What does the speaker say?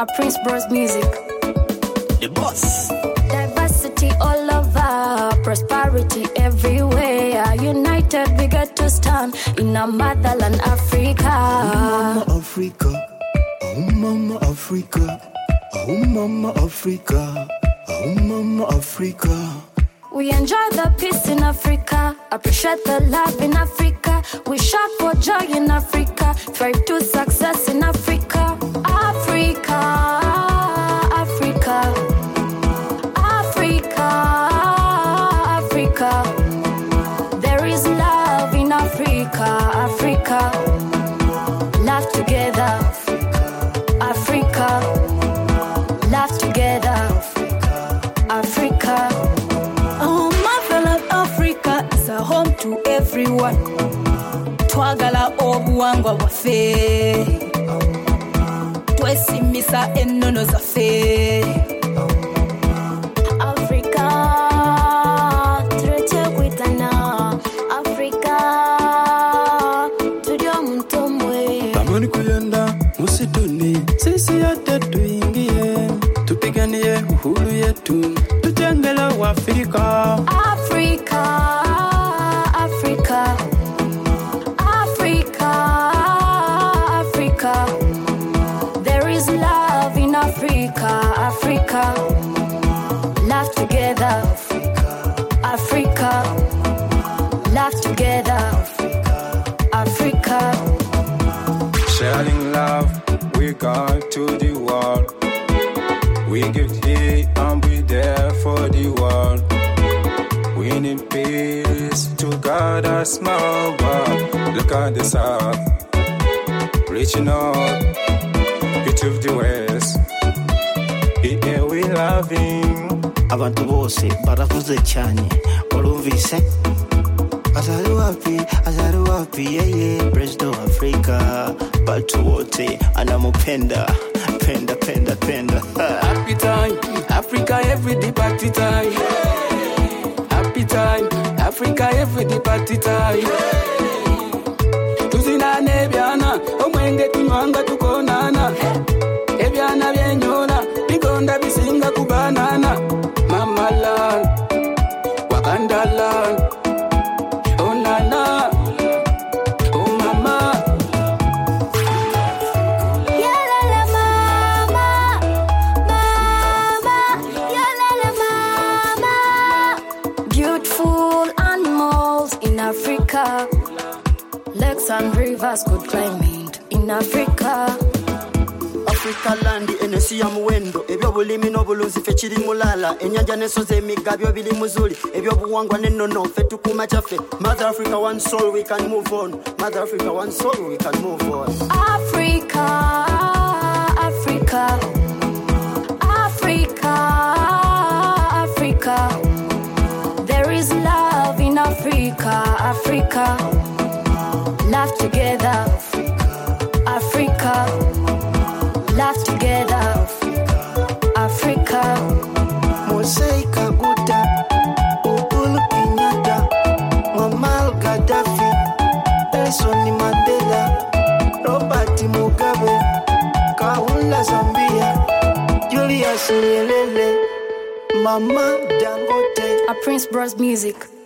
A Prince Bros Music. The boss. Diversity all over, prosperity everywhere. United we get to stand in our motherland Africa. Mama Africa, oh Mama Africa, oh Mama Africa, oh Mama Africa. We enjoy the peace in Africa, appreciate the love in Africa. We shout for joy in Africa, thrive to success in Africa. Africa, Africa, Africa, Africa. There is love in Africa, Africa. Love together, Africa. Love together, Africa. Africa is a home to everyone. Twagala obuwangwa bwaffe, twesimisa ennono zaffe. Africa, tureke kwitana. Africa, tuli omuntu omwe. Tamani kuyenda musituni, sisi yote tuingie, tupiganie uhuru yetu, tutengele wa Afrika. Africa, Africa, Africa, Africa. There is love in Africa, Africa. Love together, Africa. Love together, Africa. Sharing love, we go to the world. We give here and be there for the world. We need peace to guard our small world. Look at the south, reaching out, beauty of the west. Here we loving. Abantu bose baravuze cyane, urumvise? Azali wapi yeye, President of Africa. Batu wote anamupenda, penda. Happy time, Africa every day party time. Happy time, Africa every day party time. Tuzinane byana, omwenge tunywanga tukonana. Ebyana byenyola, bigonda bisinga kubanana. Mama land, Wakanda land. Oh nana, oh mama. Yalala mama, mama, yalala mama. Beautiful animals in Africa. Lakes and rivers could climb it in Africa. Africa land enesi ya muwendo ebyo bulimi n'obuluzi fe kiri mulala enyanja n'ensozi emigga byo biri muzuli ebyo buwangwa n'ennono fe tukuma kyaffe. Mother Africa one soul we can move on. Mother Africa one soul we can move on. Africa, Africa, Africa, Africa. There is love in Africa, Africa. Love together, Africa. Love together, Africa. Mosei Kaguta, Uhuru Kenyatta, Muammar Gaddafi, Nelson Mandela, Robert Mugabe, Kaunda Zambia, Julius Nyerere, Mama Dangote. A Prince Bros Music.